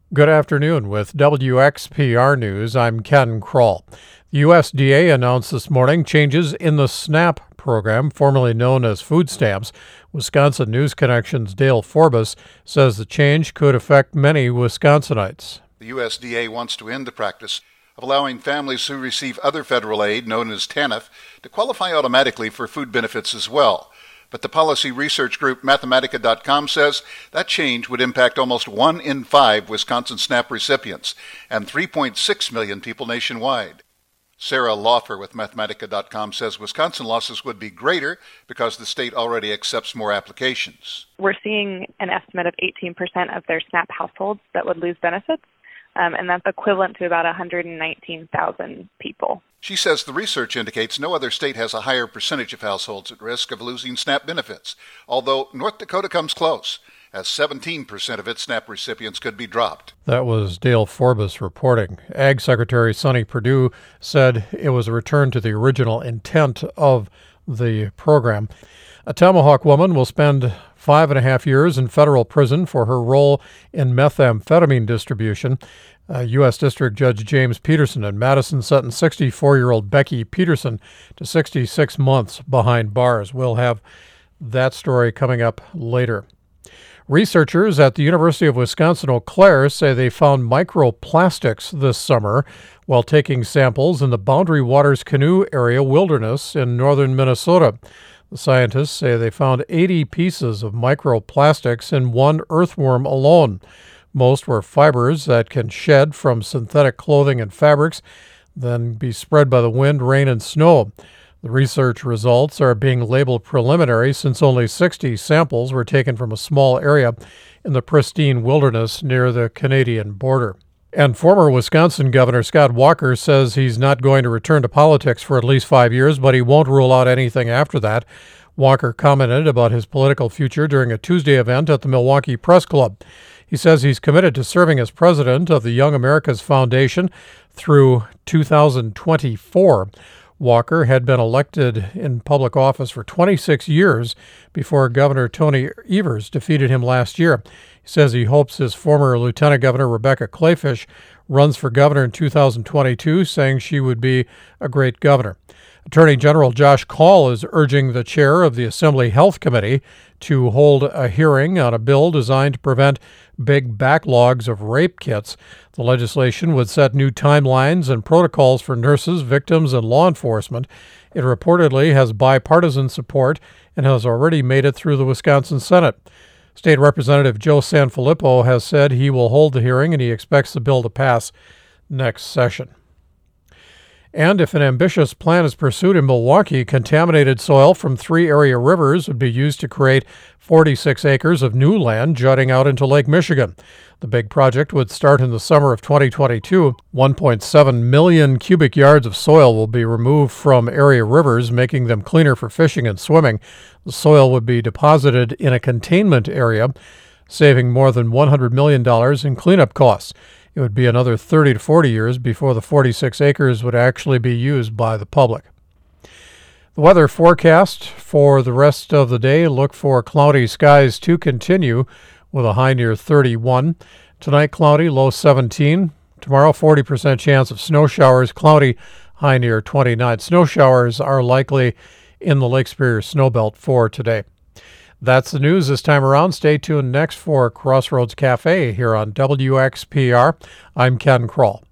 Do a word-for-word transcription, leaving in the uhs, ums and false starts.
Good afternoon. With W X P R News, I'm Ken Kroll. The U S D A announced this morning changes in the SNAP program, formerly known as food stamps. Wisconsin News Connection's Dale Forbes says the change could affect many Wisconsinites. The U S D A wants to end the practice of allowing families who receive other federal aid, known as TANF, to qualify automatically for food benefits as well. But the policy research group Mathematica dot com says that change would impact almost one in five Wisconsin SNAP recipients and three point six million people nationwide. Sarah Laufer with Mathematica dot com says Wisconsin losses would be greater because the state already accepts more applications. We're seeing an estimate of eighteen percent of their SNAP households that would lose benefits, um, and that's equivalent to about one hundred nineteen thousand people. She says the research indicates no other state has a higher percentage of households at risk of losing SNAP benefits, although North Dakota comes close, as seventeen percent of its SNAP recipients could be dropped. That was Dale Forbes reporting. Ag Secretary Sonny Perdue said it was a return to the original intent of the program. A Tomahawk woman will spend five and a half years in federal prison for her role in methamphetamine distribution. Uh, U S. District Judge James Peterson in Madison sentenced sixty-four-year-old Becky Peterson to sixty-six months behind bars. We'll have that story coming up later. Researchers at the University of Wisconsin-Eau Claire say they found microplastics this summer while taking samples in the Boundary Waters Canoe Area wilderness in northern Minnesota. The scientists say they found eighty pieces of microplastics in one earthworm alone. Most were fibers that can shed from synthetic clothing and fabrics, then be spread by the wind, rain, and snow. The research results are being labeled preliminary since only sixty samples were taken from a small area in the pristine wilderness near the Canadian border. And former Wisconsin Governor Scott Walker says he's not going to return to politics for at least five years, but he won't rule out anything after that. Walker commented about his political future during a Tuesday event at the Milwaukee Press Club. He says he's committed to serving as president of the Young America's Foundation through two thousand twenty-four. Walker had been elected in public office for twenty-six years before Governor Tony Evers defeated him last year. He says he hopes his former Lieutenant Governor Rebecca Kleefisch runs for governor in two thousand twenty-two, saying she would be a great governor. Attorney General Josh Kaul is urging the chair of the Assembly Health Committee to hold a hearing on a bill designed to prevent big backlogs of rape kits. The legislation would set new timelines and protocols for nurses, victims, and law enforcement. It reportedly has bipartisan support and has already made it through the Wisconsin Senate. State Representative Joe Sanfilippo has said he will hold the hearing and he expects the bill to pass next session. And if an ambitious plan is pursued in Milwaukee, contaminated soil from three area rivers would be used to create forty-six acres of new land jutting out into Lake Michigan. The big project would start in the summer of twenty twenty-two. one point seven million cubic yards of soil will be removed from area rivers, making them cleaner for fishing and swimming. The soil would be deposited in a containment area, saving more than one hundred million dollars in cleanup costs. It would be another thirty to forty years before the forty-six acres would actually be used by the public. The weather forecast for the rest of the day, look for cloudy skies to continue with a high near thirty-one. Tonight, cloudy, low seventeen. Tomorrow, forty percent chance of snow showers, cloudy, high near twenty-nine. Snow showers are likely in the Lake Superior Snowbelt for today. That's the news this time around. Stay tuned next for Crossroads Cafe here on W X P R. I'm Ken Kroll.